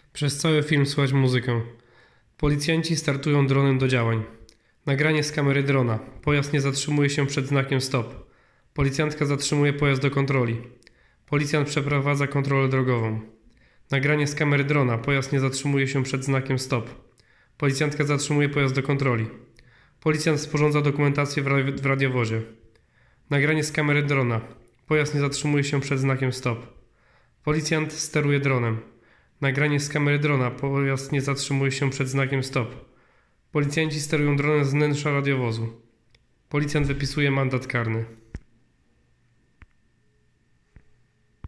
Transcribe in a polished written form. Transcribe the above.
Przez cały film słychać muzykę. Policjanci startują dronem do działań. Nagranie z kamery drona. Pojazd nie zatrzymuje się przed znakiem stop. Policjantka zatrzymuje pojazd do kontroli. Policjant przeprowadza kontrolę drogową. Nagranie z kamery drona. Pojazd nie zatrzymuje się przed znakiem stop. Policjantka zatrzymuje pojazd do kontroli. Policjant sporządza dokumentację w radiowozie. Nagranie z kamery drona. Pojazd nie zatrzymuje się przed znakiem stop. Policjant steruje dronem. Nagranie z kamery drona. Pojazd nie zatrzymuje się przed znakiem stop. Policjanci sterują dronem z wnętrza radiowozu. Policjant wypisuje mandat karny.